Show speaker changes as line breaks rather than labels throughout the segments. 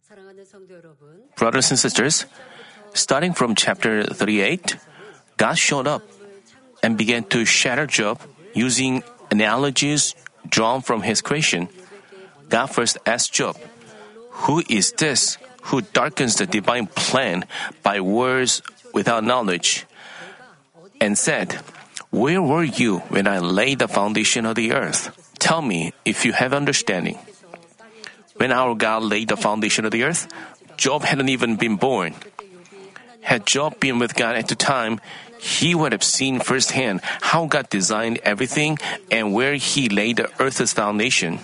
Brothers and sisters, starting from chapter 38, God showed up and began to shatter Job using analogies drawn from his creation. God first asked Job, "Who is this who darkens the divine plan by words without knowledge?" and said, "Where were you when I laid the foundation of the earth? Tell me if you have understanding." When our God laid the foundation of the earth, Job hadn't even been born. Had Job been with God at the time, he would have seen firsthand how God designed everything and where He laid the earth's foundation.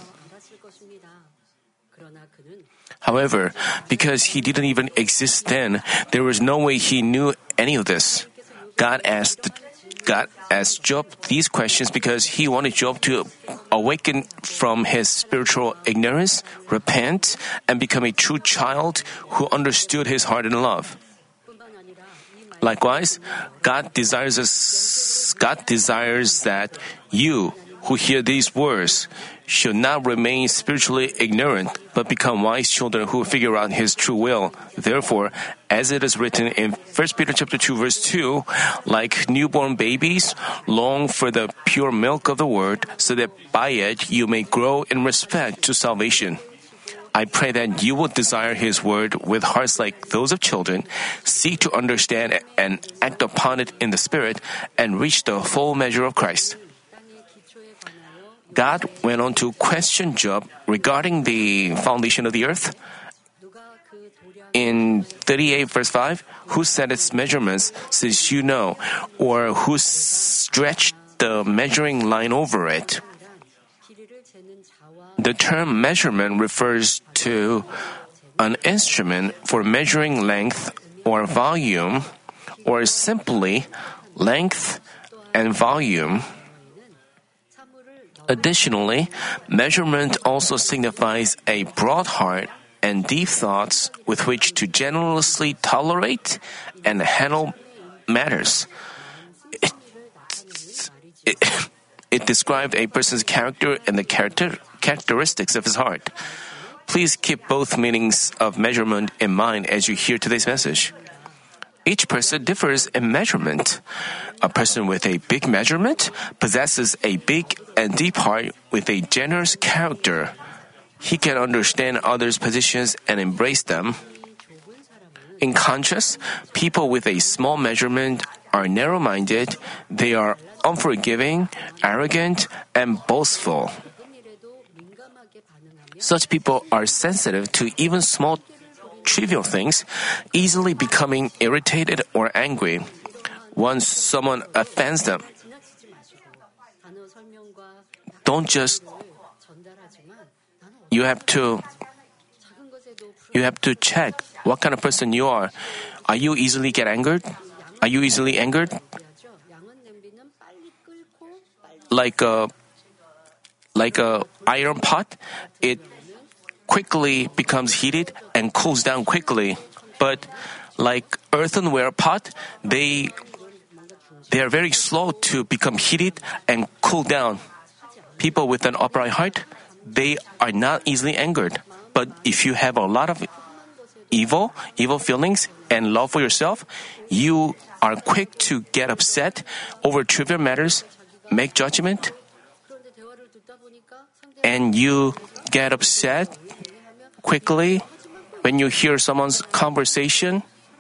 However, because he didn't even exist then, there was no way he knew any of this. God asked Job these questions because He wanted Job to awaken from his spiritual ignorance, repent, and become a true child who understood His heart and love. Likewise, God desires that you who hear these words should not remain spiritually ignorant, but become wise children who figure out His true will. Therefore, as it is written in 1 Peter chapter 2, verse 2, like newborn babies, long for the pure milk of the word, so that by it you may grow in respect to salvation. I pray that you will desire His word with hearts like those of children, seek to understand and act upon it in the Spirit, and reach the full measure of Christ. God went on to question Job regarding the foundation of the earth. In 38 verse 5, who set its measurements, since you know, or who stretched the measuring line over it? The term measurement refers to an instrument for measuring length or volume, or simply length and volume. Additionally, measurement also signifies a broad heart and deep thoughts with which to generously tolerate and handle matters. It described a person's character and the characteristics of his heart. Please keep both meanings of measurement in mind as you hear today's message. Each person differs in measurement. A person with a big measurement possesses a big and deep heart with a generous character. He can understand others' positions and embrace them. In contrast, people with a small measurement are narrow-minded, they are unforgiving, arrogant, and boastful. Such people are sensitive to even small trivial things, easily becoming irritated or angry once someone offends them. Don't just you have to check what kind of person you are. Are you easily get angered? Are you easily angered? Like a iron pot, it quickly becomes heated and cools down quickly. But like earthenware pot, they are very slow to become heated and cool down. People with an upright heart, they are not easily angered. But if you have a lot of evil feelings and love for yourself, you are quick to get upset over trivial matters, make judgment, and you get upset quickly when you hear someone's conversation.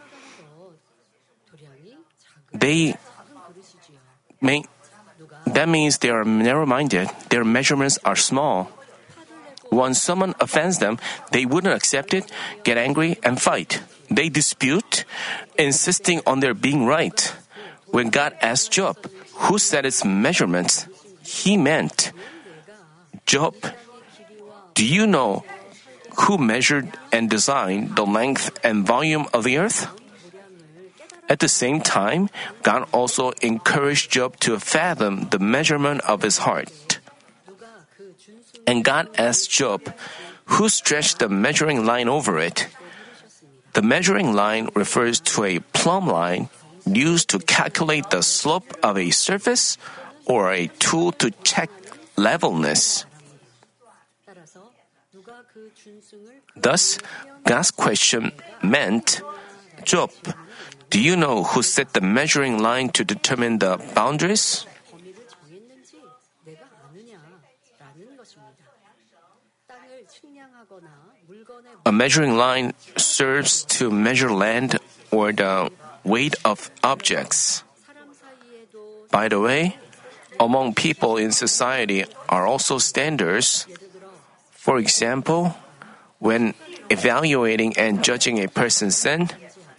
That means they are narrow-minded. Their measurements are small. Once someone offends them, they wouldn't accept it, get angry, and fight. They dispute, insisting on their being right. When God asked Job, who set its measurements, He meant, Job, do you know who measured and designed the length and volume of the earth? At the same time, God also encouraged Job to fathom the measurement of his heart. And God asked Job, who stretched the measuring line over it? The measuring line refers to a plumb line used to calculate the slope of a surface or a tool to check levelness. Thus, God's question meant, Job, do you know who set the measuring line to determine the boundaries?
범위를 정했는지 내가 아느냐? 라는 것입니다. 땅을 측량하거나 물건의
A measuring line serves to measure land or the weight of objects.
사람 사이에도
By the way, among people in society are also standards.
예를 들어
For example, when evaluating and judging a person's sin,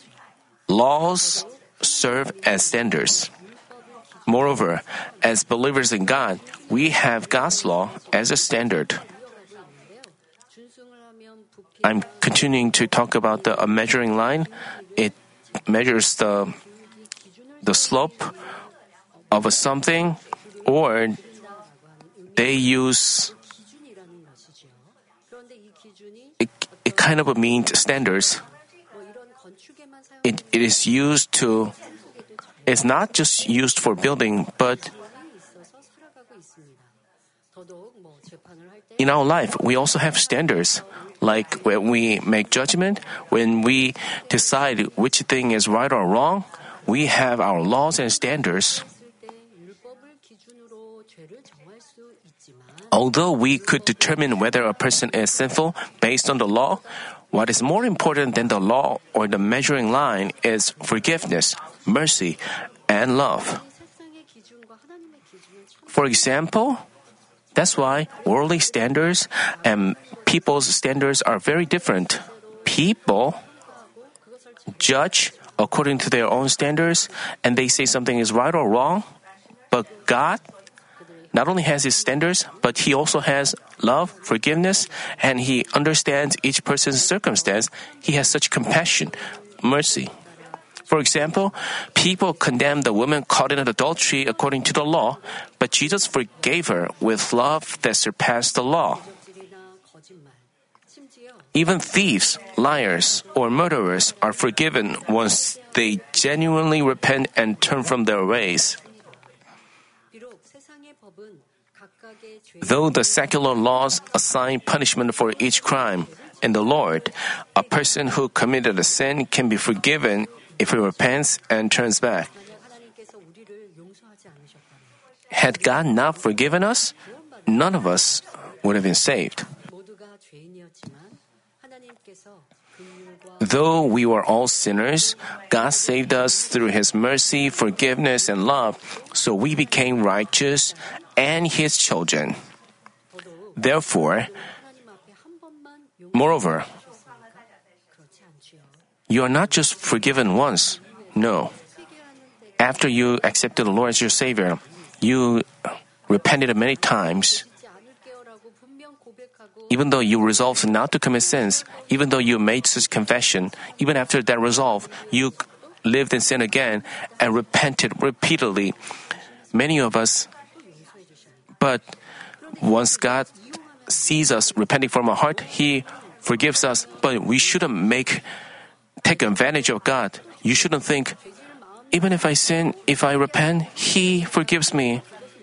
laws serve as standards. Moreover, as believers in God, we have God's law as a standard.
준승을 하면 부피
I'm continuing to talk about the measuring line. It measures the slope of a something, or they use
기준이라는 것이지요. 그런데 이 기준이
it kind of means standards.
뭐 이런 건축에만 사용
It is used to. It's not just used for building, but
있어서 살아가고 있습니다. 더더욱 뭐 재판을 할 때
in our life we also have standards. Like when we make judgment, when we decide which thing is right or wrong, we have our laws and standards.
있을 때 율법을 기준으로 죄를 정할 수 있지만
Although we could determine whether a person is sinful based on the law, what is more important than the law or the measuring line is forgiveness, mercy, and love.
세상의 기준과 하나님의 기준은 참
For example, that's why worldly standards and people's standards are very different. People judge according to their own standards and they say something is right or wrong, but God not only has his standards, but he also has love, forgiveness, and he understands each person's circumstance. He has such compassion, mercy. For example, people condemned the woman caught in adultery according to the law, but Jesus forgave her with love that surpassed the law.
질이나 거짓말 심지어
Even thieves, liars, or murderers are forgiven once they genuinely repent and turn from their ways.
비록 세상의 법은 각각의 죄
Though the secular laws assign punishment for each crime, in the Lord, a person who committed a sin can be forgiven if he repents and turns back.
만약 하나님께서 우리를 용서하지 않으셨다면
Had God not forgiven us, none of us would have been saved.
모두가 죄인이었지만 하나님께서 긍휼과
Though we were all sinners, God saved us through His mercy, forgiveness, and love, so we became righteous and His children. Therefore,
하나님 앞에 한 번만
moreover,
용서하셨습니까? 그렇지 않지요.
you are not just forgiven once. No.
회개하는 때
After you accepted the Lord as your Savior, you repented many times.
잊지 않을게요라고 분명 고백하고
Even though you resolved not to commit sins, even though you made such confession, even after that resolve, you lived in sin again and repented repeatedly. Many of us, but once God sees us repenting from our heart, He forgives us, but we shouldn't take advantage of God. You shouldn't think, even if I sin, if I repent, He forgives me.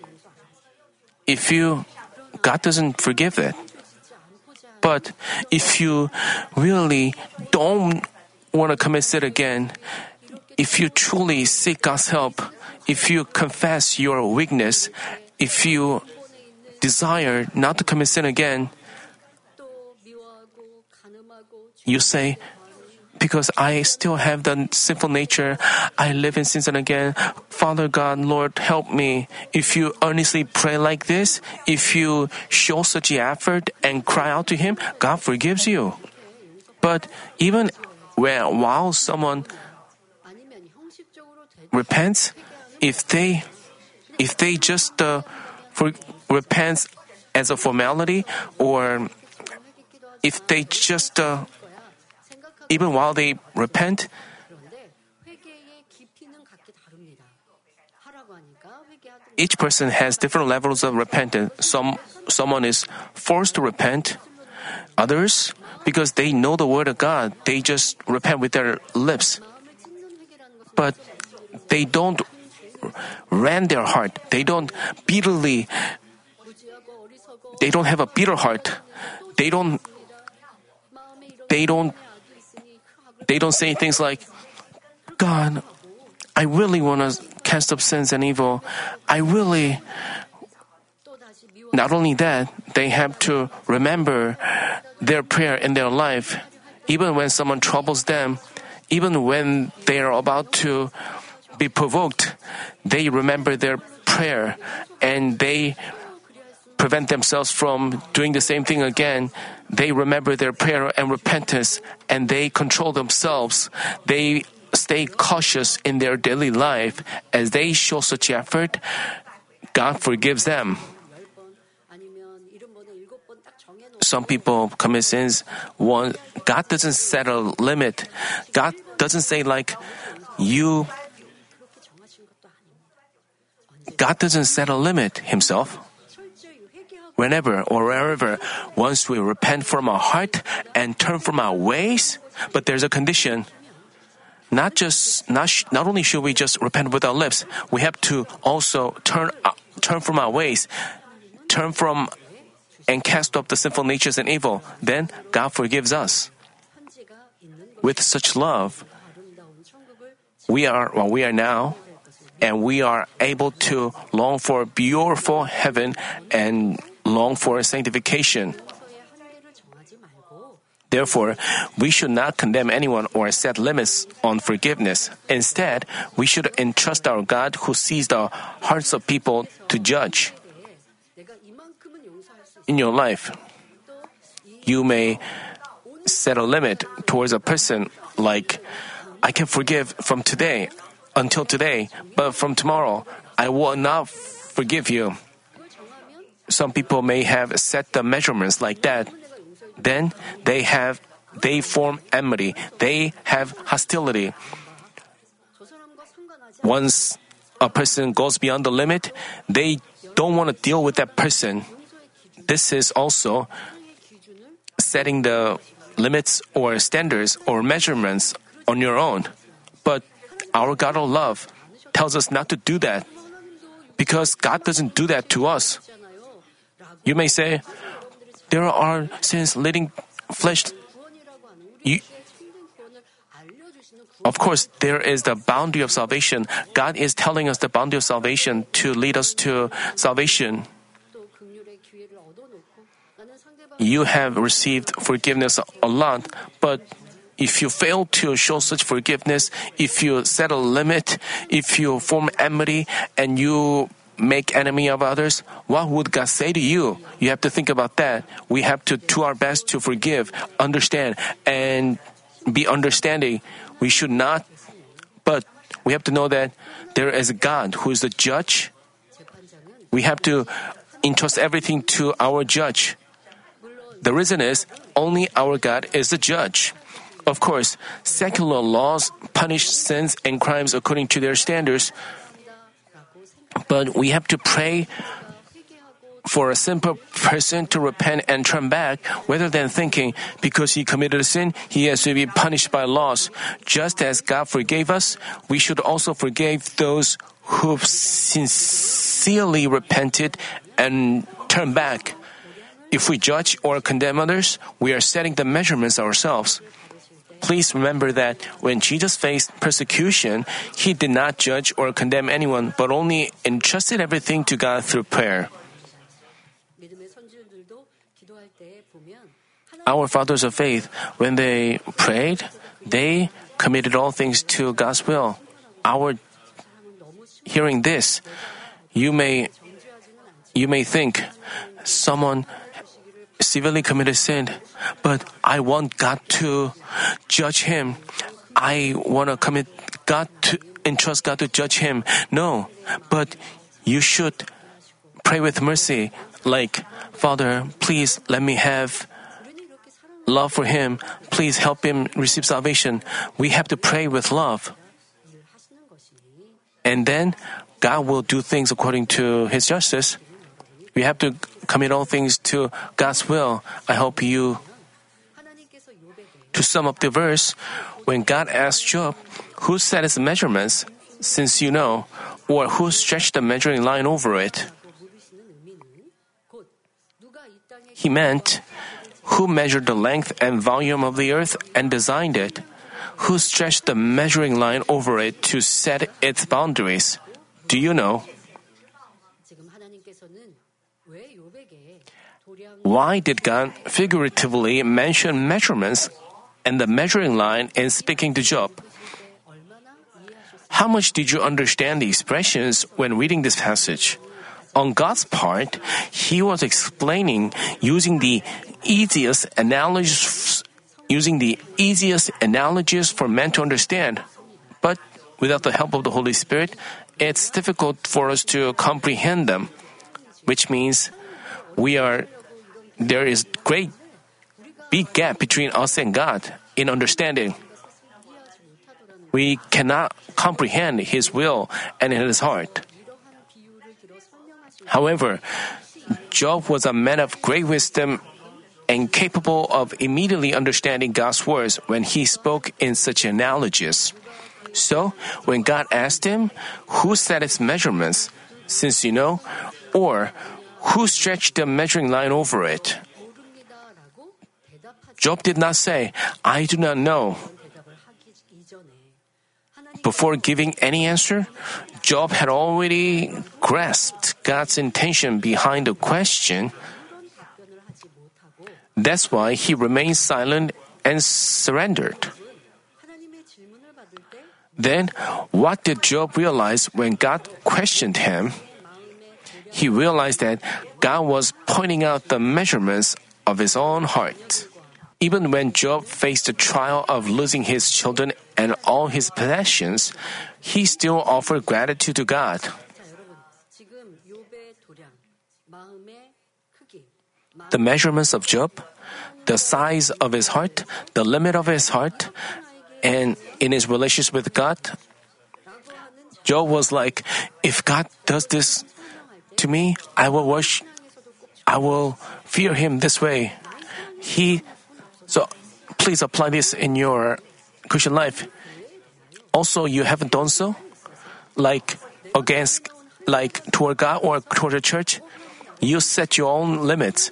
God doesn't forgive it. But if you really don't want to commit sin again, if you truly seek God's help, if you confess your weakness, if you desire not to commit sin again,
또 미워하고 간음하고
you say, because I still have the sinful nature, I live in sins and again. Father God, Lord, help me. If you earnestly pray like this, if you show such effort and cry out to Him, God forgives you. But even while someone
아니면 형식적으로
repents, if they just repents as a formality, or if they just even while they repent,
그런데 회개의 깊이는 각기 다릅니다. 하라고 하니까 회개하고
each person has different levels of repentance. Someone is forced to repent. Others, because they know the word of God, they just repent with their lips.
마음을 찢는 회개라는 것은
But they don't rend their heart. They don't
무지하고 어리석어
have a bitter heart. They don't they don't say things like, God, I really want to cast up sins and evil. Not only that, they have to remember their prayer in their life. Even when someone troubles them, even when they are about to be provoked, they remember their prayer and they prevent themselves from doing the same thing again. They remember their prayer and repentance and they control themselves. They stay cautious in their daily life. As they show such effort, God forgives them. Some people commit sins. God doesn't set a limit. God doesn't say God doesn't set a limit himself. Whenever or wherever, once we repent from our heart and turn from our ways, but there's a condition. Not only should we just repent with our lips, we have to also turn from our ways, turn from and cast off the sinful natures and evil. Then God forgives us. With such love, we are now, and we are able to long for a beautiful heaven and long for sanctification. Therefore, we should not condemn anyone or set limits on forgiveness. Instead, we should entrust our God who sees the hearts of people to judge. In your life, you may set a limit towards a person like, I can forgive from today until today, but from tomorrow, I will not forgive you. Some people may have set the measurements like that. Then they form enmity. They have hostility. Once a person goes beyond the limit, they don't want to deal with that person. This is also setting the limits or standards or measurements on your own. But our God of love tells us not to do that because God doesn't do that to us. You may say, there are sins leading flesh. Of course, there is the boundary of salvation. God is telling us the boundary of salvation to lead us to salvation. You have received forgiveness a lot, but if you fail to show such forgiveness, if you set a limit, if you form enmity, and you make enemy of others, what would God say to you? You have to think about that. We have to do our best to forgive, understand, and be understanding. We should not, but we have to know that there is a God who is the judge. We have to entrust everything to our judge. The reason is only our God is the judge. Of course, secular laws punish sins and crimes according to their standards, but we have to pray for a simple person to repent and turn back rather than thinking because he committed a sin, he has to be punished by laws. Just as God forgave us, we should also forgive those who've sincerely repented and turned back. If we judge or condemn others, we are setting the measurements ourselves. Please remember that when Jesus faced persecution, he did not judge or condemn anyone, but only entrusted everything to God through prayer. Our fathers of faith, when they prayed, they committed all things to God's will. Hearing this, you may think someone severely committed sin, but I want God to judge him. I want to entrust God to judge him. No, but you should pray with mercy, like, Father, please let me have love for him. Please help him receive salvation. We have to pray with love. And then God will do things according to his justice. We have to commit all things to God's will. I hope you. To sum up the verse, when God asked Job, who set his measurements, since you know, or who stretched the measuring line over it? He meant, Who measured the length and volume of the earth and designed it? Who stretched the measuring line over it to set its boundaries? Do you know?
지금 하나님께서는 왜 욥에게 도량
Why did God figuratively mention measurements and the measuring line in speaking to Job?
얼마나 이해하셨을까요?
How much did you understand the expressions when reading this passage? On God's part, He was explaining using the easiest analogies for men to understand. But without the help of the Holy Spirit, it's difficult for us to comprehend them, which means there is great big gap between us and God in understanding. We cannot comprehend His will and His heart.
이러한 비유를 들어 설명하실
However, Job was a man of great wisdom and capable of immediately understanding God's words when he spoke in such analogies. So, when God asked him, "Who set its measurements, since you know?" or "Who stretched the measuring line over it?"
모릅니다라고 대답하지
Job did not say, "I do not know."
대답을 하기 이전에 하나님
Before giving any answer, Job had already grasped God's intention behind the question.
그런 답변을 하지 못하고
That's why he remained silent and surrendered.
하나님의 질문을 받을 때
Then, what did Job realize when God questioned him? He realized that God was pointing out the measurements of his own heart. Even when Job faced the trial of losing his children and all his possessions, he still offered gratitude to God.
자 여러분 지금 욥의 도량 마음의 크기
The measurements of Job, the size of his heart, the limit of his heart, and in his relations with God, Job was like, if God does this to me, I will fear him this way. So please apply this in your Christian life. Also, you haven't done so? Like toward God or toward the church? You set your own limits.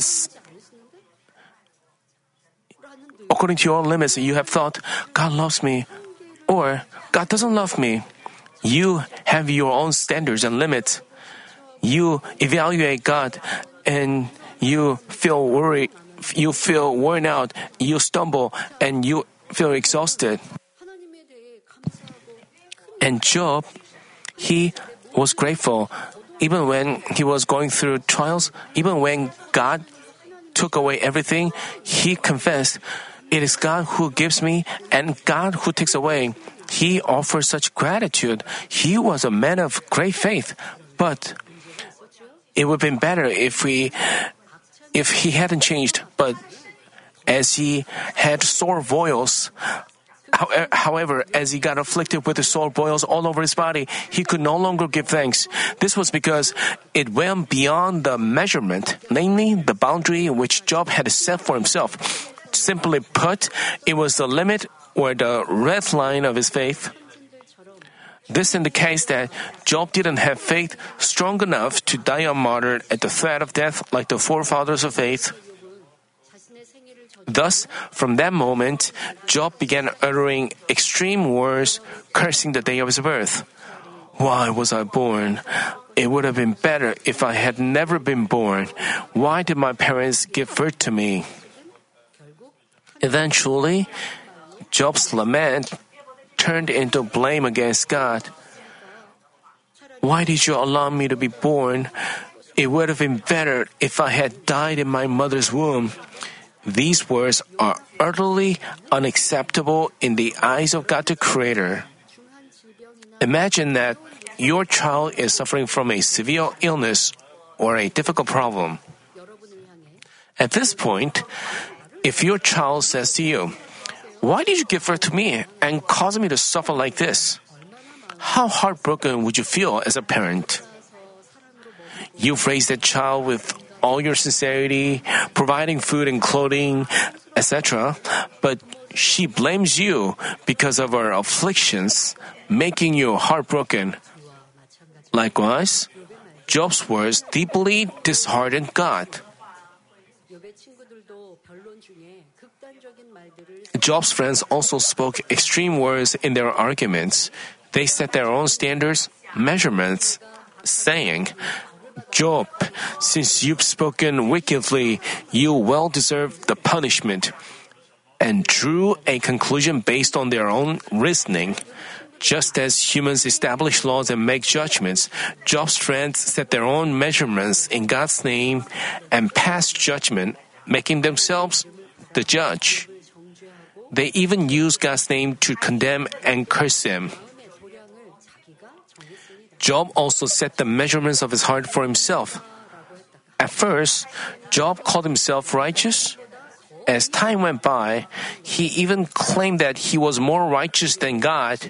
According to your own limits, you have thought, God loves me, or God doesn't love me. You have your own standards and limits. You evaluate God and you feel worried, you feel worn out, you stumble, and you feel exhausted.
하나님에 대해 감사하고
And Job, he was grateful even when he was going through trials, even when God took away everything, he confessed, "It is God who gives me and God who takes away." He offered such gratitude. He was a man of great faith. But it would have been better if he hadn't changed. But as he had sore boils, however, as he got afflicted with the sore boils all over his body, he could no longer give thanks. This was because it went beyond the measurement, namely the boundary which Job had set for himself. Simply put, it was the limit or the red line of his faith. This indicates that Job didn't have faith strong enough to die unmartyred at the threat of death like the forefathers of faith.
자신의 생애를
Thus, from that moment, Job began uttering extreme words, cursing the day of his birth. Why was I born? It would have been better if I had never been born. Why did my parents give birth to me? Eventually, Job's lament turned into blame against God. Why did you allow me to be born? It would have been better if I had died in my mother's womb. These words are utterly unacceptable in the eyes of God the Creator. Imagine that your child is suffering from a severe illness or a difficult problem. At this point, if your child says to you, "Why did you give birth to me and cause me to suffer like this?" How heartbroken would you feel as a parent? You've raised that child with all your sincerity, providing food and clothing, etc., but she blames you because of her afflictions, making you heartbroken. Likewise, Job's words deeply disheartened God.
욥의 친구들도
Job's friends also spoke extreme words in their arguments. They set their own standards, measurements, saying, Job, since you've spoken wickedly, you well deserve the punishment, and drew a conclusion based on their own reasoning. Just as humans establish laws and make judgments, Job's friends set their own measurements in God's name and passed judgment, making themselves the judge. They even use God's name to condemn and curse him. Job also set the measurements of his heart for himself. At first, Job called himself righteous. As time went by, he even claimed that he was more righteous than God.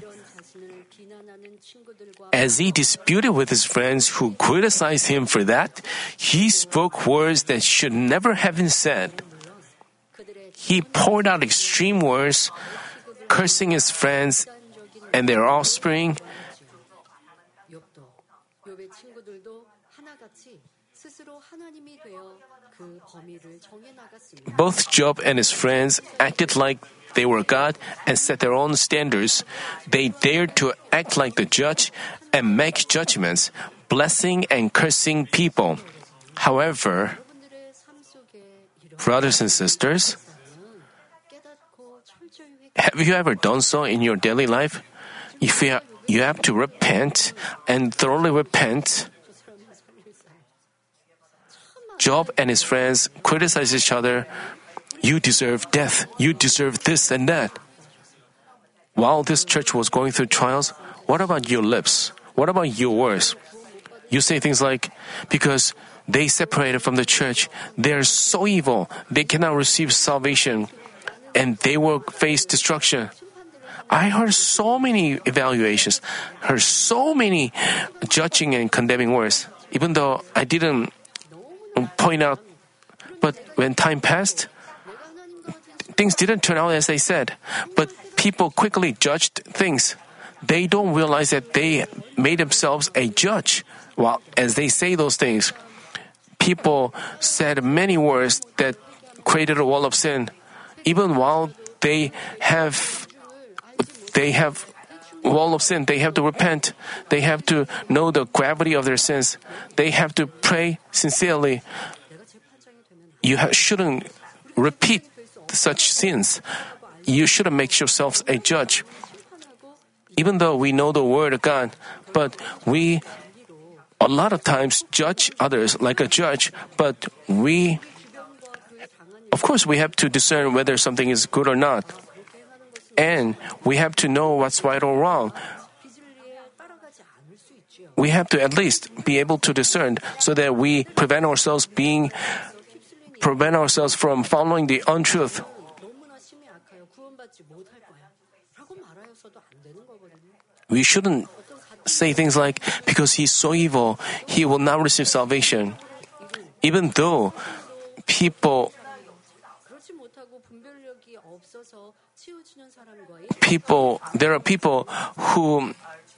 As he disputed with his friends who criticized him for that, he spoke words that should never have been said. He poured out extreme words, cursing his friends and their offspring. Both Job and his friends acted like they were God and set their own standards. They dared to act like the judge and make judgments, blessing and cursing people. However, brothers and sisters, have you ever done so in your daily life? If you have to repent and thoroughly repent. Job and his friends criticize each other. You deserve death. You deserve this and that. While this church was going through trials, what about your lips? What about your words? You say things like, because they separated from the church, they are so evil, they cannot receive salvation, and they will face destruction. I heard so many evaluations, heard so many judging and condemning words, even though I didn't point out. But when time passed, things didn't turn out as they said. But people quickly judged things. They don't realize that they made themselves a judge. While as they say those things, people said many words that created a wall of sin. Even while they have wall of sin, they have to repent. They have to know the gravity of their sins. They have to pray sincerely. You shouldn't repeat such sins. You shouldn't make yourselves a judge. Even though we know the word of God, but we a lot of times judge others like a judge, but of course we have to discern whether something is good or not. And we have to know what's right or wrong. We have to at least be able to discern so that we prevent ourselves from following the untruth. We shouldn't say things like, because he's so evil, he will not receive salvation. Even though there are people who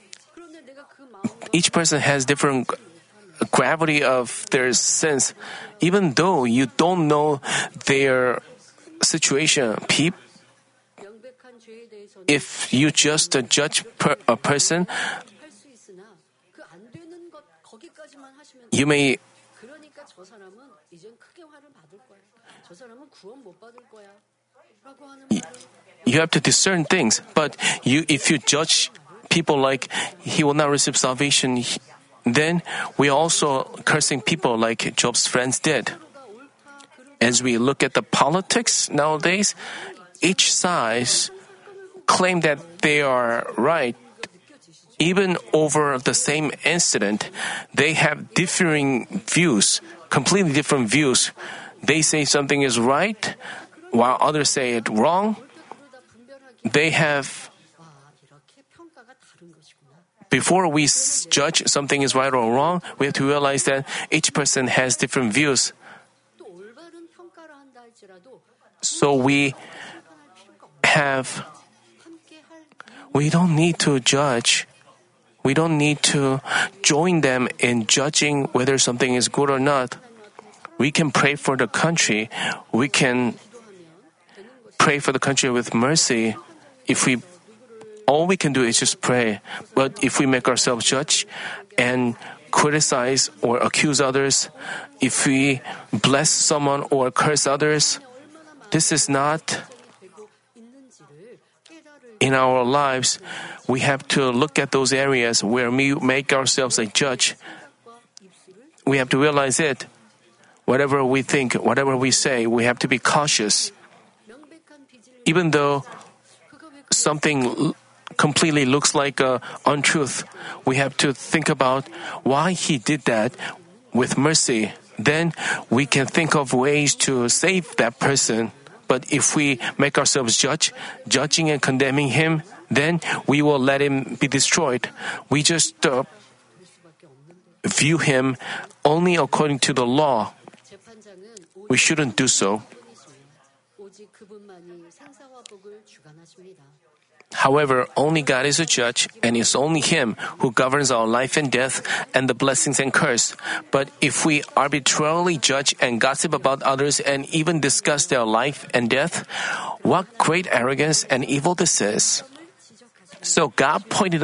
each person has different gravity of their sins. Even though you don't know their situation, if you just judge a person, you have to discern things. But if you judge people like he will not receive salvation, then we are also cursing people like Job's friends did. As we look at the politics nowadays, each side claim that they are right. Even over the same incident, they have differing views, completely different views. They say something is right, while others say it wrong. Before we judge something is right or wrong, we have to realize that each person has different views. So we don't need to judge. We don't need to join them in judging whether something is good or not. We can pray for the country. We can pray for the country with mercy, if we all we can do is just pray. But if we make ourselves judge and criticize or accuse others, if we bless someone or curse others, this is not in our lives. We have to look at those areas where we make ourselves a judge. We have to realize it. Whatever we think, whatever we say, we have to be cautious. Even though something completely looks like untruth, we have to think about why he did that with mercy. Then we can think of ways to save that person. But if we make ourselves judging and condemning him, then we will let him be destroyed. We just view him only according to the law. We shouldn't do so. However, only God is a judge, and it's only Him who governs our life and death and the blessings and curse. But if we arbitrarily judge and gossip about others and even discuss their life and death, what great arrogance and evil this is. So God pointed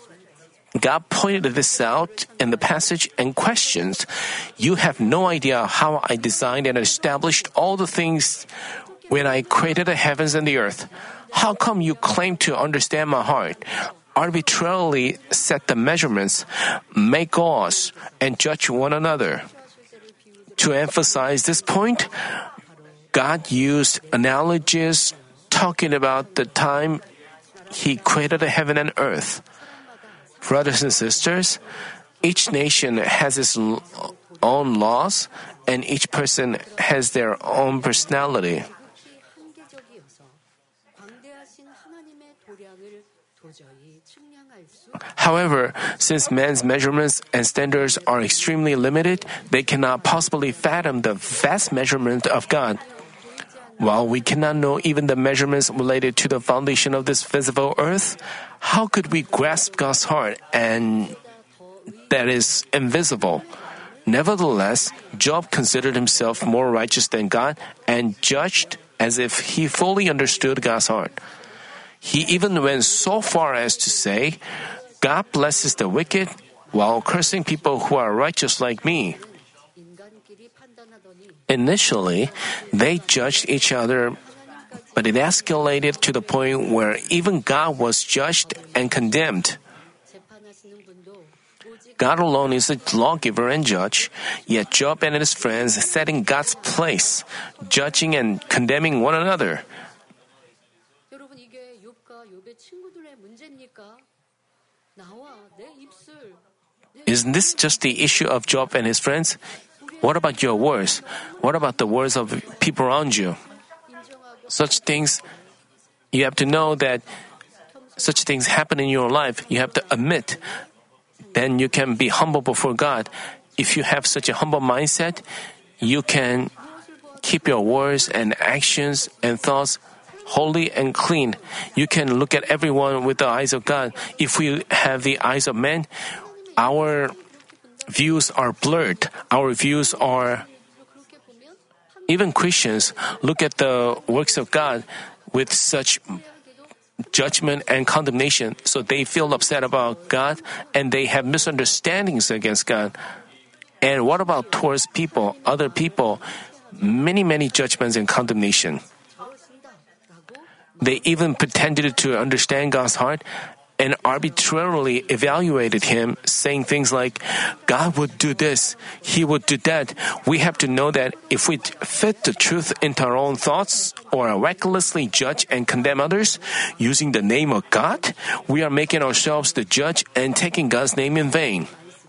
this out in the passage and questions, "You have no idea how I designed and established all the things when I created the heavens and the earth. How come you claim to understand my heart, arbitrarily set the measurements, make laws, and judge one another?" To emphasize this point, God used analogies talking about the time He created the heaven and earth. Brothers and sisters, each nation has its own laws, and each person has their own personality. However, since man's measurements and standards are extremely limited, they cannot possibly fathom the vast measurement of God. While we cannot know even the measurements related to the foundation of this visible earth, how could we grasp God's heart and that is invisible? Nevertheless, Job considered himself more righteous than God and judged as if he fully understood God's heart. He even went so far as to say, "God blesses the wicked while cursing people who are righteous like me." Initially, they judged each other, but it escalated to the point where even God was judged and condemned. God alone is the lawgiver and judge, yet Job and his friends sat in God's place, judging and condemning one another. Isn't this just the issue of Job and his friends? What about your words? What about the words of people around you? Such things, you have to know that such things happen in your life. You have to admit. Then you can be humble before God. If you have such a humble mindset, you can keep your words and actions and thoughts holy and clean. You can look at everyone with the eyes of God. If we have the eyes of men, our views are blurred. Our views are... Even Christians look at the works of God with such judgment and condemnation, so they feel upset about God and they have misunderstandings against God. And what about towards people, other people? Many judgments and condemnation. They even pretended to understand God's heart and arbitrarily evaluated Him, saying things like, "God would do this, He would do that." We have to know that if we fit the truth into our own thoughts or recklessly judge and condemn others using the name of God, we are making ourselves the judge and taking God's name in vain.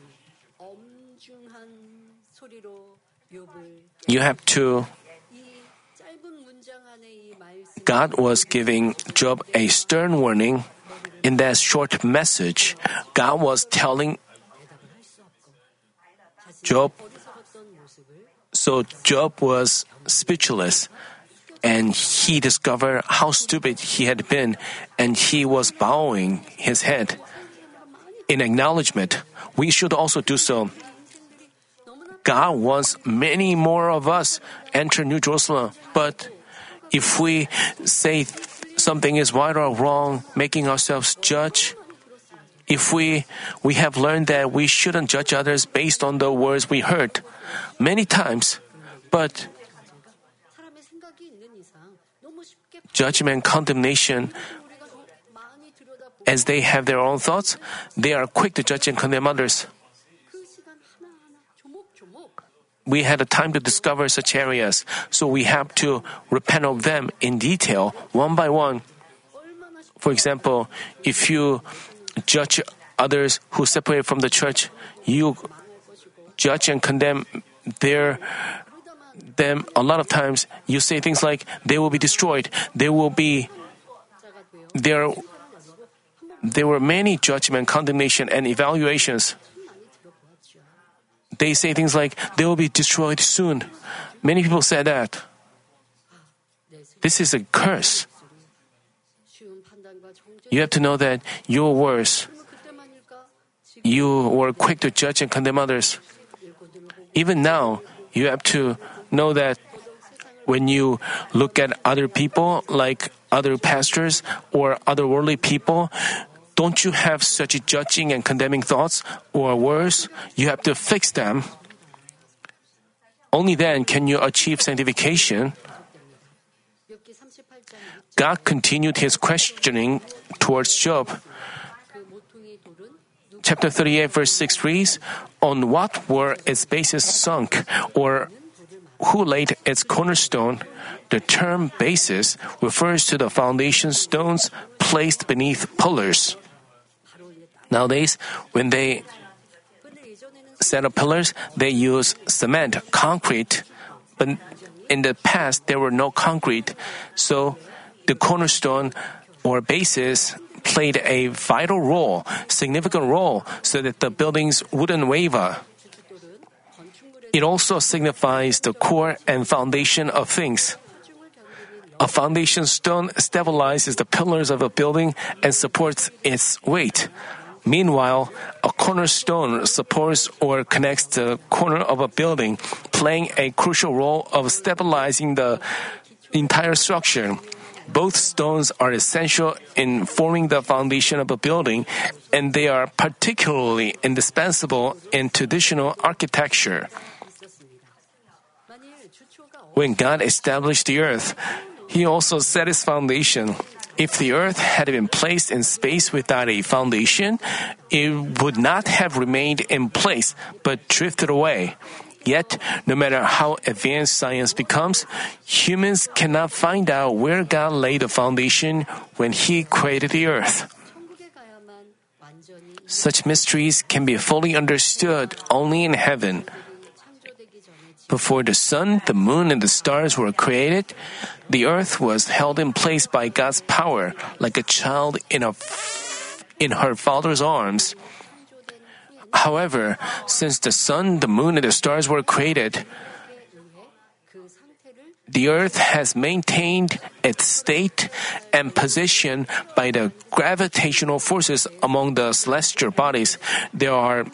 You have to... God was giving Job a stern warning. In that short message, God was telling Job, so Job was speechless, and he discovered how stupid he had been, and he was bowing his head. In acknowledgement, we should also do so. God wants many more of us enter New Jerusalem, but if we say something is right or wrong, making ourselves judge, if we have learned that we shouldn't judge others based on the words we heard many times, but
사람의 생각이 있는 이상 너무 쉽게
judgment, condemnation,
우리가 더 많이 들여다보고
as they have their own thoughts, they are quick to judge and condemn others.
그 시간 하나하나 조목조목
We had a time to discover such areas, so we have to repent of them in detail, one by one.
얼마나 쉽게
For example, if you judge others who separate from the church, you judge and condemn them a lot of times. You say things like, they will be destroyed, there were many judgment, condemnation, and evaluations. They say things like, they will be destroyed soon. Many people say that. This is a curse.
쉬운 판단과 정죄
You have to know that your words,
그때만일까 지금
you were quick to judge and condemn others. Even now, you have to know that when you look at other people, like other pastors or other worldly people, don't you have such judging and condemning thoughts or words? You have to fix them. Only then can you achieve sanctification.
욥기 38장
God continued his questioning towards Job.
그 모퉁이 돌은
Chapter 38, verse 6 reads, on what were its bases sunk, or who laid its cornerstone? The term basis refers to the foundation stones placed beneath pillars. Nowadays, when they
근데 예전에는
set up pillars, they use cement, concrete. But in the past, there were no concrete. So the cornerstone or basis played a vital role, significant role, so that the buildings wouldn't waver. It also signifies the core and foundation of things. A foundation stone stabilizes the pillars of a building and supports its weight. Meanwhile, a cornerstone supports or connects the corner of a building, playing a crucial role of stabilizing the entire structure. Both stones are essential in forming the foundation of a building, and they are particularly indispensable in traditional architecture.
만일 주초가
When God established the earth, He also set its foundation. If the earth had been placed in space without a foundation, it would not have remained in place, but drifted away. Yet, no matter how advanced science becomes, humans cannot find out where God laid the foundation when He created the earth.
천국에 가야만 완전히
Such mysteries can be fully understood only in heaven.
창조되기 전에
Before the sun, the moon, and the stars were created, the earth was held in place by God's power, like a child in her father's arms. However, since the sun, the moon, and the stars were created,
그 상태를
the earth has maintained its state and position by the gravitational forces among the celestial bodies. There are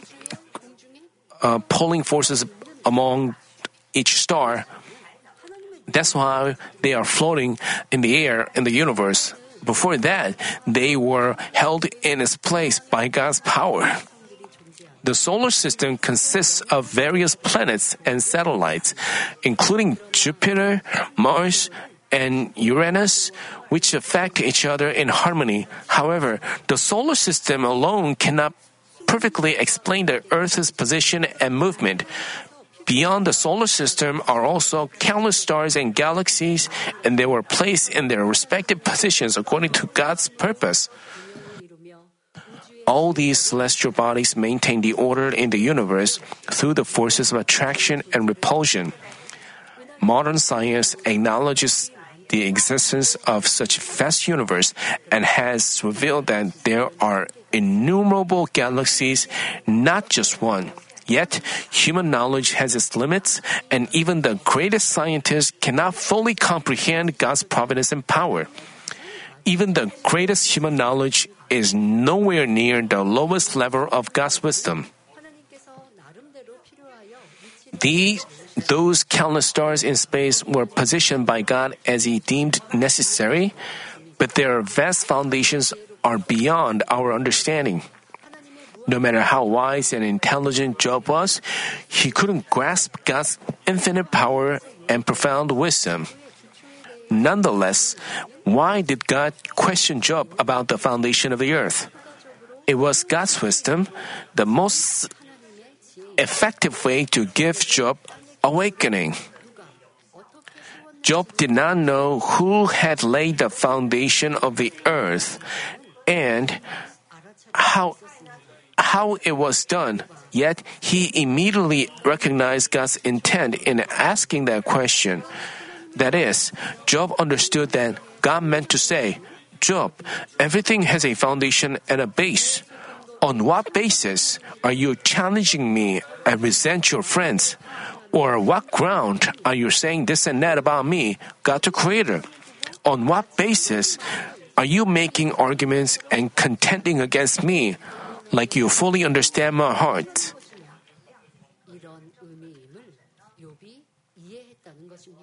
pulling forces among each star. That's why they are floating in the air in the universe. Before that, they were held in its place by God's power. The solar system consists of various planets and satellites, including Jupiter, Mars, and Uranus, which affect each other in harmony. However, the solar system alone cannot perfectly explain the Earth's position and movement. Beyond the solar system are also countless stars and galaxies, and they were placed in their respective positions according to God's purpose.
이루며 우주의
All these celestial bodies maintain the order in the universe through the forces of attraction and repulsion. Modern science acknowledges the existence of such vast universe and has revealed that there are innumerable galaxies, not just one. Yet, human knowledge has its limits, and even the greatest scientists cannot fully comprehend God's providence and power. Even the greatest human knowledge is nowhere near the lowest level of God's wisdom.
하나님께서 나름대로 필요하여 미친
those countless stars in space were positioned by God as He deemed necessary, but their vast foundations are beyond our understanding. No matter how wise and intelligent Job was, he couldn't grasp God's infinite power and profound wisdom. Nonetheless, why did God question Job about the foundation of the earth? It was God's wisdom, the most effective way to give Job awakening. Job did not know who had laid the foundation of the earth and how it was done, yet he immediately recognized God's intent in asking that question. That is, Job understood that God meant to say, "Job, everything has a foundation and a base. On what basis are you challenging me and resent your friends? Or what ground are you saying this and that about me, God the Creator? On what basis are you making arguments and contending against me, like you fully understand my heart?"
이런 의미임을 욥이 이해했다는 것입니다.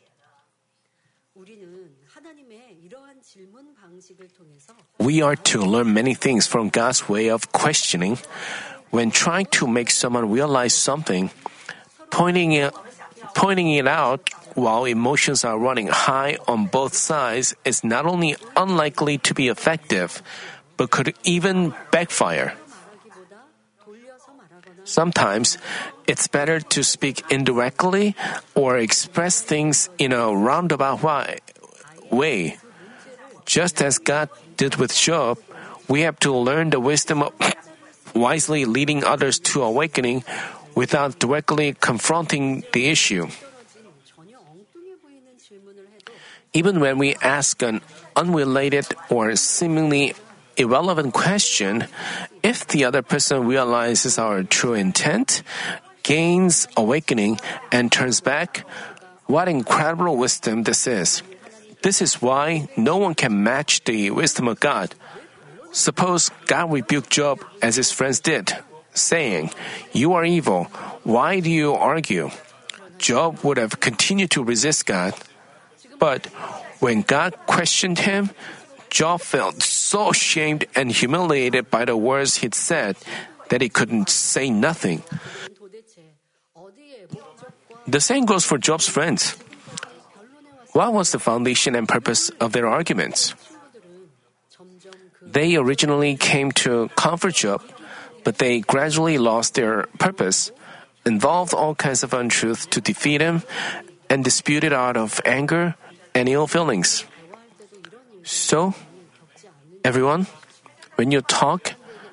우리는 하나님의 이러한 질문 방식을 통해서
We are to learn many things from God's way of questioning. When trying to make someone realize something, pointing it out while emotions are running high on both sides is not only unlikely to be effective, but could even backfire.
말하기보다 돌려서 말하거나
Sometimes, it's better to speak indirectly or express things in a roundabout way. Just as God did with Job, we have to learn the wisdom of wisely leading others to awakening without directly confronting the issue.
전혀 엉뚱해 보이는 질문을 해도
Even when we ask an unrelated or seemingly irrelevant question, if the other person realizes our true intent, gains awakening, and turns back, what incredible wisdom this is. This is why no one can match the wisdom of God. Suppose God rebuked Job as his friends did, saying, "You are evil. Why do you argue?" Job would have continued to resist God. But when God questioned him, Job felt so ashamed and humiliated by the words he'd said that he couldn't say nothing.
도대체 어디에 목적과
The same goes for Job's friends. What was the foundation and purpose of their arguments?
친구들은 점점 그
They originally came to comfort Job, but they gradually lost their purpose, involved all kinds of untruth to defeat him, and disputed out of anger and ill feelings. So, everyone, when you talk,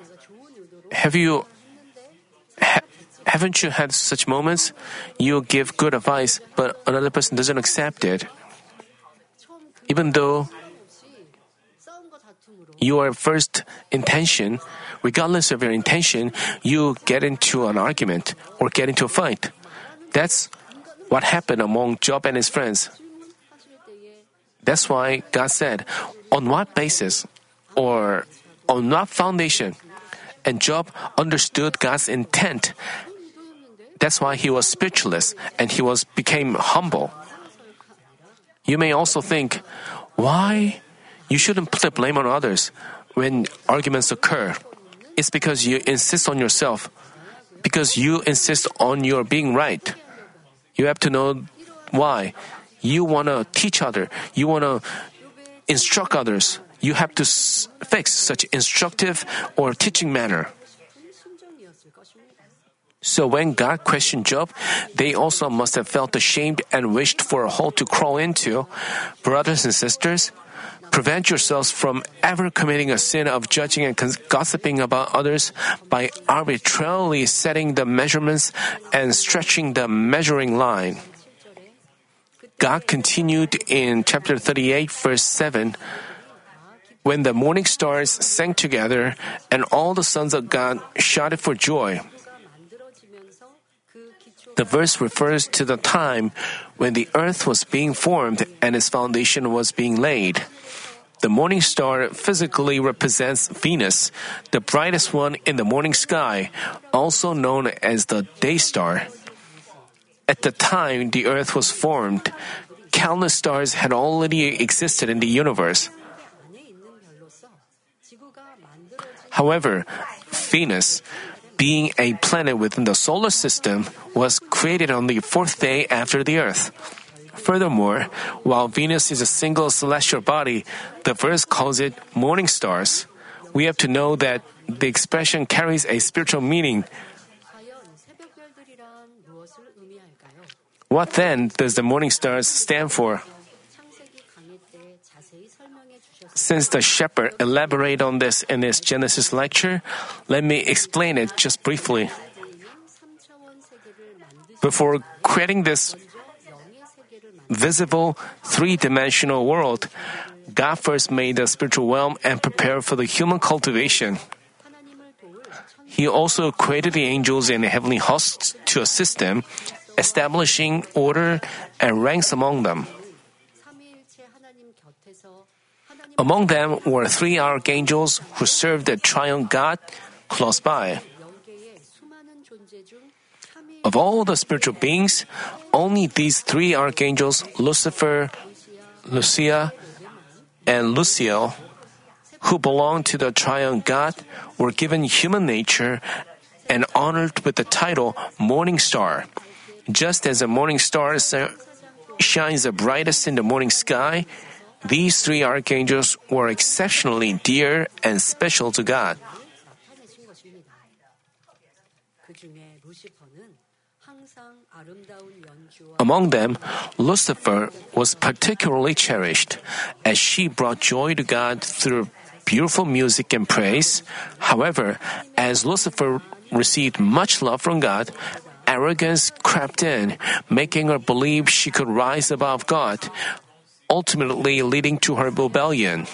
haven't you had such moments? You give good advice, but another person doesn't accept it. Even though
싸움과 다툼으로
your first intention, regardless of your intention, you get into an argument or get into a fight. That's what happened among Job and his friends.
질문하실 때에
That's why God said, "On what basis or on what foundation?" And Job understood God's intent. That's why he was speechless and became humble. You may also think, why you shouldn't put the blame on others when arguments occur. It's because you insist on yourself, because you insist on your being right. You have to know why. You want to teach others. You want to instruct others. You have to fix such instructive or teaching manner.
심정이었을 것입니다.
So when God questioned Job, they also must have felt ashamed and wished for a hole to crawl into. Brothers and sisters, prevent yourselves from ever committing a sin of judging and gossiping about others by arbitrarily setting the measurements and stretching the measuring line. God continued in chapter 38, verse 7, "When the morning stars sang together and all the sons of God shouted for joy."
만들어지면서 그 기초
The verse refers to the time when the earth was being formed and its foundation was being laid. The morning star physically represents Venus, the brightest one in the morning sky, also known as the day star. At the time the earth was formed, countless stars had already existed in the universe.
안에 있는 별로서 지구가 만들어진
However, Venus, being a planet within the solar system, was created on the fourth day after the earth. Furthermore, while Venus is a single celestial body, the verse calls it morning stars. We have to know that the expression carries a spiritual meaning.
과연 새벽별들이란 무엇을 의미할까요?
What then does the morning stars stand for?
창세기 강의 때 자세히 설명해 주셨습니다.
Since the shepherd elaborated on this in his Genesis lecture, let me explain it just briefly.
3차원 세계를 만드시
Before creating this
영의 세계를
visible, three-dimensional world, God first made the spiritual realm and prepared for the human cultivation.
하나님을 도울 천
He also created the angels and heavenly hosts to assist them, establishing order and ranks among them.
삼위일체 하나님 곁에서 하나님
Among them were three archangels who served the triune God close by.
영계의 수많은 존재 중 삼위
Of all the spiritual beings, only these three archangels, Lucifer, Lucia, and Luciel, who belonged to the triune God, were given human nature and honored with the title Morning Star. Just as a morning star shines the brightest in the morning sky, these three archangels were exceptionally dear and special to God.
나타내신 것입니다. 그 중에 루시퍼는 항상 아름다운 연주와
Among them, Lucifer was particularly cherished, as she brought joy to God through beautiful music and praise. However, as Lucifer received much love from God, arrogance crept in, making her believe she could rise above God, ultimately leading to her rebellion.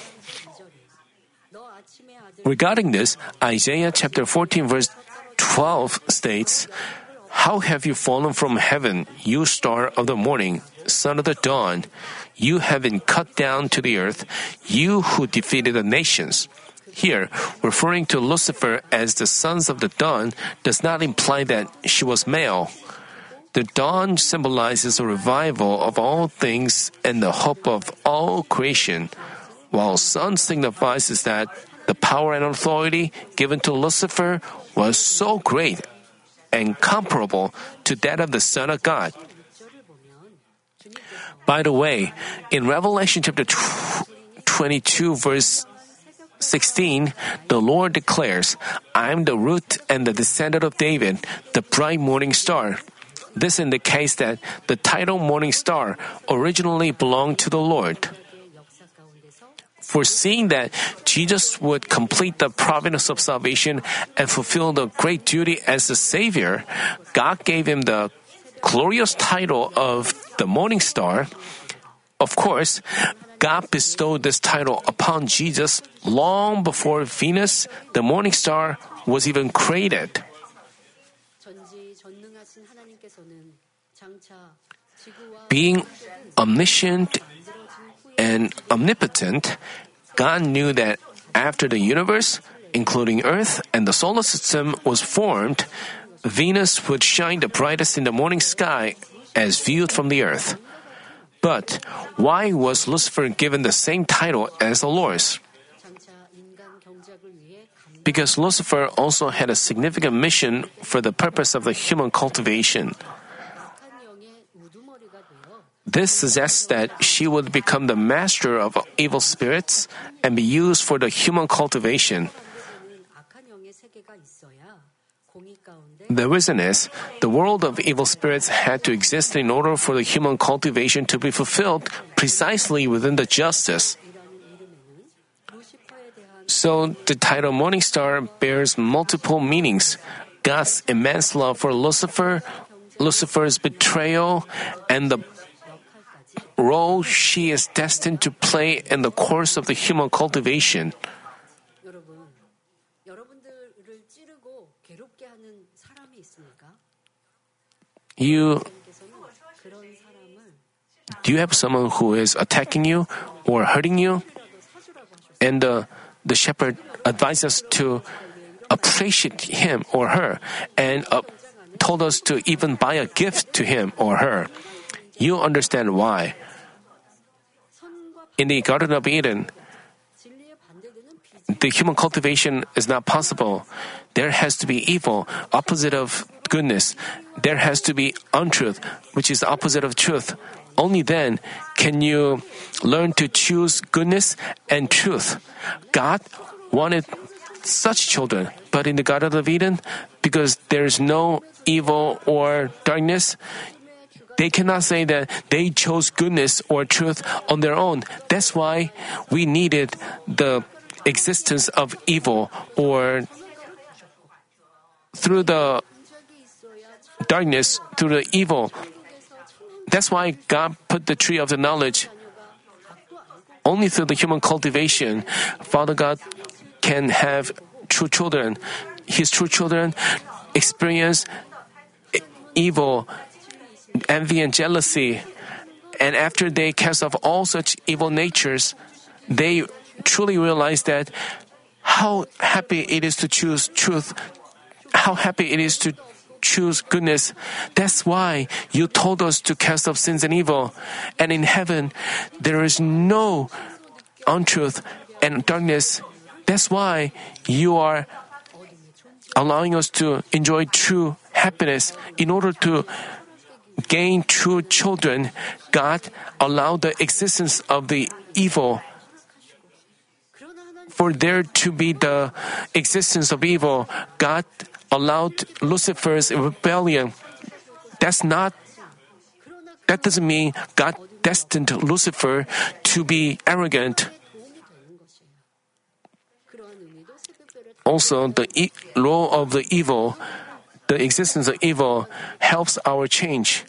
너 아침의 아들
Regarding this, Isaiah chapter 14 verse 12 states, "How have you fallen from heaven, you star of the morning, son of the dawn? You have been cut down to the earth, you who defeated the nations." Here, referring to Lucifer as the sons of the dawn does not imply that she was male. The dawn symbolizes a revival of all things and the hope of all creation, while sun signifies that the power and authority given to Lucifer was so great and comparable to that of the Son of God. By the way, in Revelation chapter 22 verse 16, the Lord declares, "I am the root and the descendant of David, the bright morning star." This indicates that the title Morning Star originally belonged to the Lord.
역사 가운데서
Foreseeing that Jesus would complete the providence of salvation and fulfill the great duty as the Savior, God gave him the glorious title of the Morning Star. Of course, God bestowed this title upon Jesus long before Venus, the morning star, was even created.
전지전능하신 하나님께서는 장차 지구와
Being omniscient
만들어진 후에
and omnipotent, God knew that after the universe, including Earth and the solar system, was formed, Venus would shine the brightest in the morning sky as viewed from the earth. But why was Lucifer given the same title as the Lord's?
장차 인간 경작을 위해 감당한
Because Lucifer also had a significant mission for the purpose of the human cultivation.
영의 우두머리가 되어
This suggests that she would become the master of evil spirits and be used for the human cultivation.
세계는 악한 영의 세계가 있어야 공의 가운데
The reason is, the world of evil spirits had to exist in order for the human cultivation to be fulfilled precisely within the justice.
이라는 이름에는 루시퍼에 대한
So the title Morning Star bears multiple meanings. God's immense love for Lucifer, Lucifer's betrayal, and the role she is destined to play in the course of the human cultivation.
여러분, 여러분들을 찌르고 괴롭게 하는 사람이 있습니까?
You
께서는 그런 사람을
do you have someone who is attacking you or hurting you?
사주라고 하셨어요.
And the shepherd advises us to appreciate him or her and told us to even buy a gift to him or her. You understand why. In the Garden of Eden, the human cultivation is not possible. There has to be evil, opposite of goodness. There has to be untruth, which is the opposite of truth. Only then can you learn to choose goodness and truth. God wanted such children, but in the Garden of Eden, because there is no evil or darkness, they cannot say that they chose goodness or truth on their own. That's why we needed the existence of evil, or through the darkness, through the evil. That's why God put the tree of the knowledge. Only through the human cultivation, Father God can have true children. His true children experience evil, envy, and jealousy. And after they cast off all such evil natures, they truly realize that how happy it is to choose truth, how happy it is to choose goodness. That's why you told us to cast off sins and evil. And in heaven, there is no untruth and darkness. That's why you are allowing us to enjoy true happiness. In order to gain true children, God allowed the existence of the evil. For there to be the existence of evil, God allowed Lucifer's rebellion. That doesn't mean God destined Lucifer to be arrogant. Also, the law of the evil, the existence of evil, helps our change.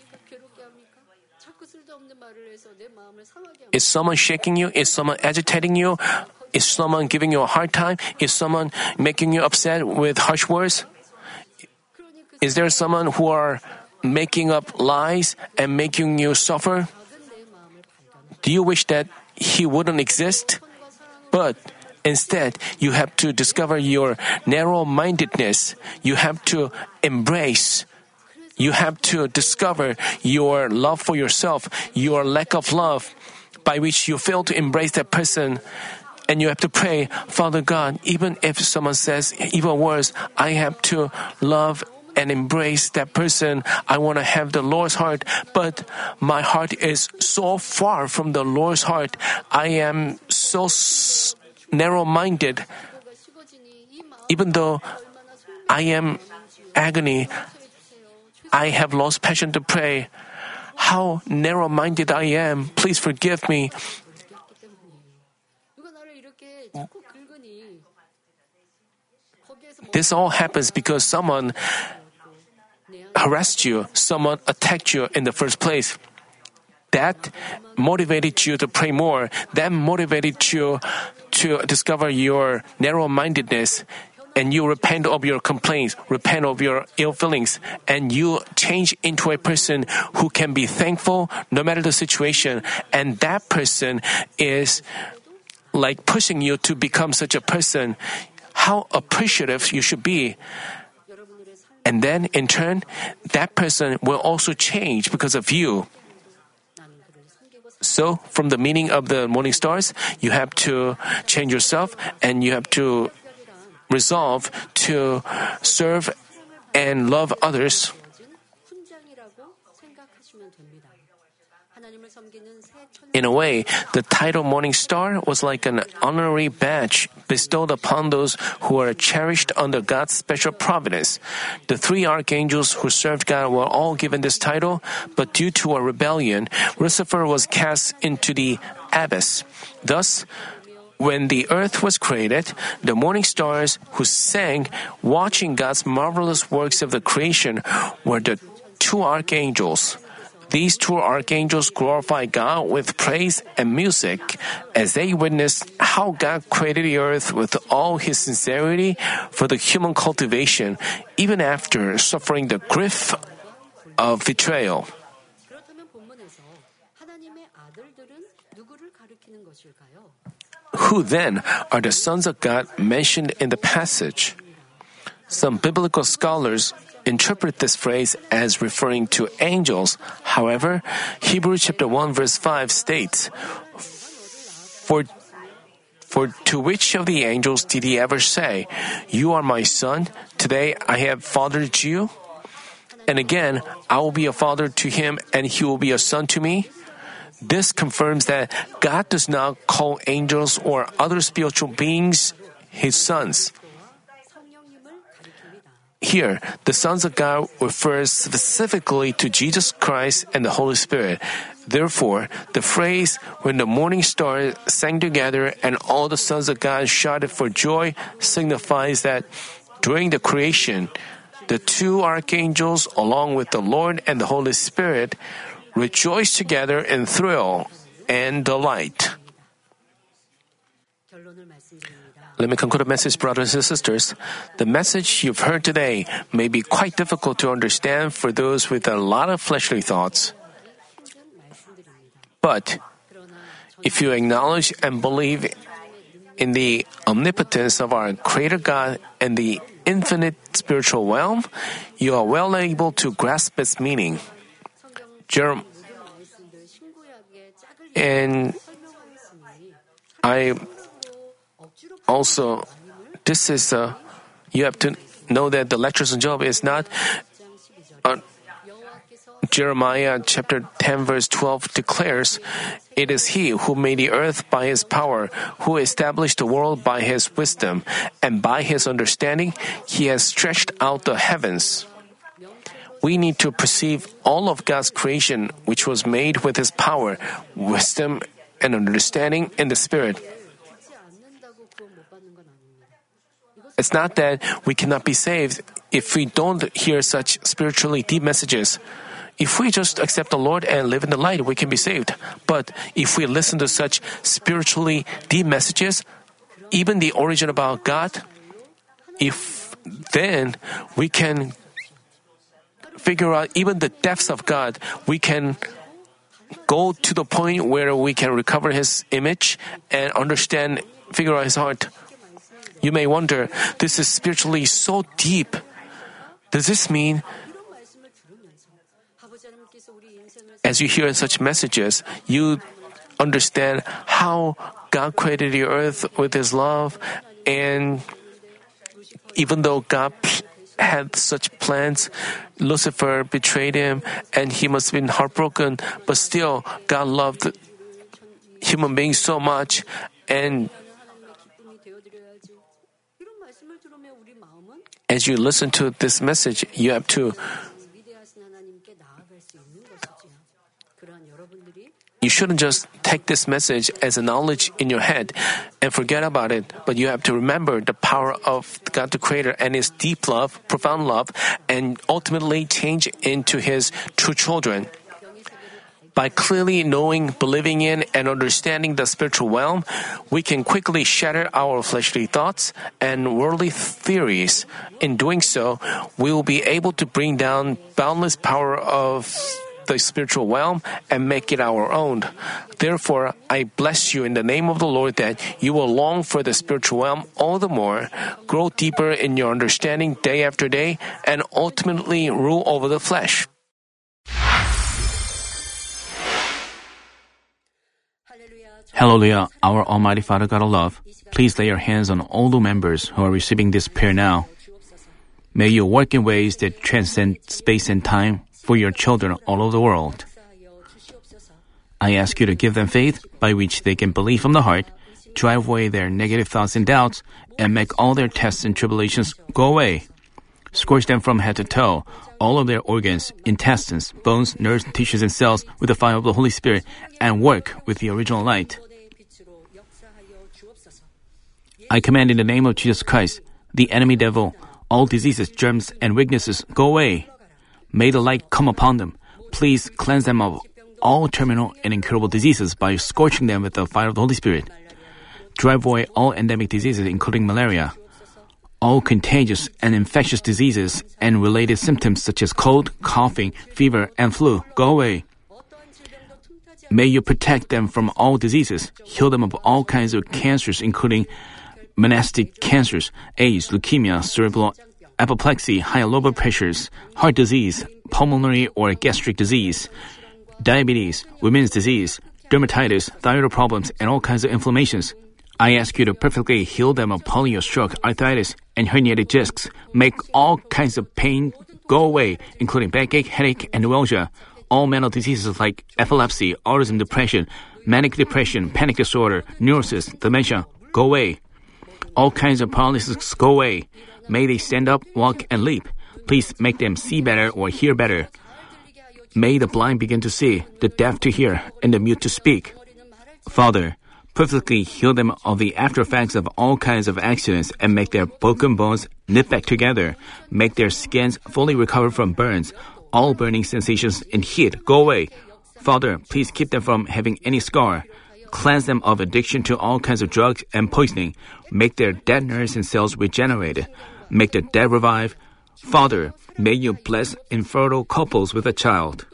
Is someone shaking you? Is someone agitating you? Is someone giving you a hard time? Is someone making you upset with harsh words? Is there someone who are making up lies and making you suffer? Do you wish that he wouldn't exist? But instead, you have to discover your narrow-mindedness. You have to embrace. You have to discover your love for yourself, your lack of love, by which you fail to embrace that person. And you have to pray, Father God, even if someone says evil words, I have to love and embrace that person. I want to have the Lord's heart, but my heart is so far from the Lord's heart. I am so narrow-minded. Even though I am agony, I have lost passion to pray. How narrow-minded I am. Please forgive me. This all happens because someone harassed you, someone attacked you in the first place. That motivated you to pray more. That motivated you to discover your narrow-mindedness. And you repent of your complaints, repent of your ill feelings, and you change into a person who can be thankful no matter the situation. And that person is like pushing you to become such a person. How appreciative you should be. And then, in turn, that person will also change because of you. So, from the meaning of the morning stars, you have to change yourself and you have to resolve to serve and love others. In a way, the title Morning Star was like an honorary badge bestowed upon those who are cherished under God's special providence. The three archangels who served God were all given this title, but due to a rebellion, Lucifer was cast into the abyss. Thus, when the earth was created, the morning stars who sang, watching God's marvelous works of the creation, were the two archangels. These two archangels glorified God with praise and music as they witnessed how God created the earth with all His sincerity for the human cultivation, even after suffering the grief of betrayal. Who then are the sons of God mentioned in the passage? Some biblical scholars interpret this phrase as referring to angels. However, Hebrews chapter 1 verse 5 states, For to which of the angels did he ever say, You are my son, today I have fathered you? And again, I will be a father to him and he will be a son to me? This confirms that God does not call angels or other spiritual beings his sons. Here, the sons of God refers specifically to Jesus Christ and the Holy Spirit. Therefore, the phrase, when the morning stars sang together and all the sons of God shouted for joy, signifies that during the creation, the two archangels, along with the Lord and the Holy Spirit, rejoiced together in thrill and delight. Let me conclude the message, brothers and sisters. The message you've heard today may be quite difficult to understand for those with a lot of fleshly thoughts. But if you acknowledge and believe in the omnipotence of our Creator God and the infinite spiritual realm, you are well able to grasp its meaning. And I also, you have to know that the lectures on Job is not Jeremiah chapter 10 verse 12 declares, It is he who made the earth by his power, who established the world by his wisdom, and by his understanding he has stretched out the heavens. We need to perceive all of God's creation which was made with his power, wisdom, and understanding in the Spirit. It's not that we cannot be saved if we don't hear such spiritually deep messages. If we just accept the Lord and live in the light, we can be saved. But if we listen to such spiritually deep messages, even the origin about God, then we can figure out even the depths of God. We can go to the point where we can recover His image and figure out His heart. You may wonder, this is spiritually so deep. Does this mean, as you hear such messages, you understand how God created the earth with His love, and even though God had such plans, Lucifer betrayed Him, and he must have been heartbroken, but still, God loved human beings so much, and as you listen to this message, you have to You shouldn't just take this message as a knowledge in your head and forget about it, but you have to remember the power of God the Creator and His deep love, profound love, and ultimately change into His true children. By clearly knowing, believing in, and understanding the spiritual realm, we can quickly shatter our fleshly thoughts and worldly theories. In doing so, we will be able to bring down boundless power of the spiritual realm and make it our own. Therefore, I bless you in the name of the Lord that you will long for the spiritual realm all the more, grow deeper in your understanding day after day, and ultimately rule over the flesh.
Hallelujah, our Almighty Father God of love, please lay your hands on all the members who are receiving this prayer now. May you work in ways that transcend space and time for your children all over the world. I ask you to give them faith by which they can believe from the heart, drive away their negative thoughts and doubts, and make all their tests and tribulations go away. Scorch them from head to toe, all of their organs, intestines, bones, nerves, tissues, and cells with the fire of the Holy Spirit, and work with the original light. I command in the name of Jesus Christ, the enemy devil, all diseases, germs, and weaknesses go away. May the light come upon them. Please cleanse them of all terminal and incurable diseases by scorching them with the fire of the Holy Spirit. Drive away all endemic diseases, including malaria. All contagious and infectious diseases and related symptoms such as cold, coughing, fever, and flu go away. May you protect them from all diseases, heal them of all kinds of cancers, including monastic cancers, AIDS, leukemia, cerebral apoplexy, high low blood pressures, heart disease, pulmonary or gastric disease, diabetes, women's disease, dermatitis, thyroid problems, and all kinds of inflammations. I ask you to perfectly heal them of polio, stroke, arthritis, and herniated discs. Make all kinds of pain go away, including backache, headache, and neuralgia. All mental diseases like epilepsy, autism, depression, manic depression, panic disorder, neurosis, dementia, go away. All kinds of paralysis go away. May they stand up, walk, and leap. Please make them see better or hear better. May the blind begin to see, the deaf to hear, and the mute to speak. Father, perfectly heal them of the after effects of all kinds of accidents and make their broken bones knit back together. Make their skins fully recover from burns. All burning sensations and heat go away. Father, please keep them from having any scar. Cleanse them of addiction to all kinds of drugs and poisoning. Make their dead nerves and cells regenerated. Make the dead revive. Father, may you bless infertile couples with a child.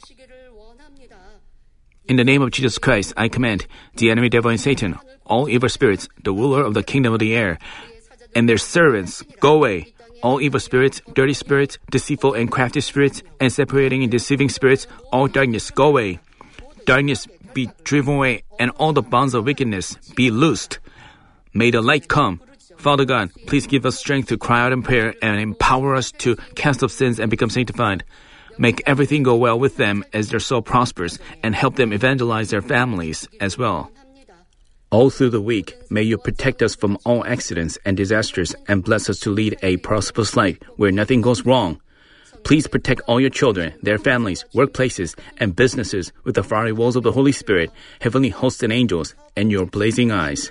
In the name of Jesus Christ, I command the enemy devil and Satan, all evil spirits, the ruler of the kingdom of the air, and their servants, go away. All evil spirits, dirty spirits, deceitful and crafty spirits, and separating and deceiving spirits, all darkness, go away. Darkness be driven away, and all the bonds of wickedness be loosed. May the light come. Father God, please give us strength to cry out in prayer and empower us to cast off sins and become sanctified. Make everything go well with them as their soul prospers and help them evangelize their families as well. All through the week, may you protect us from all accidents and disasters and bless us to lead a prosperous life where nothing goes wrong. Please protect all your children, their families, workplaces, and businesses with the fiery walls of the Holy Spirit, heavenly hosts and angels, and your blazing eyes.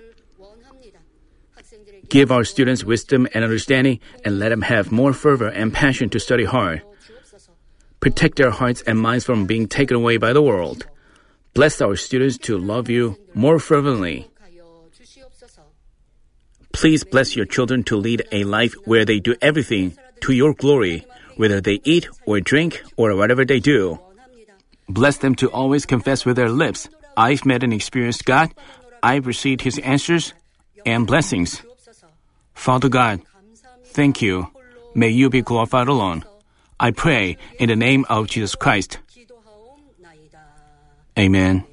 Give our students wisdom and understanding and let them have more fervor and passion to study hard. Protect their hearts and minds from being taken away by the world. Bless our students to love you more fervently. Please bless your children to lead a life where they do everything to your glory, whether they eat or drink or whatever they do. Bless them to always confess with their lips, I've met and experienced God, I've received His answers and blessings. Father God, thank you. May you be glorified alone. I pray in the name of Jesus Christ. Amen.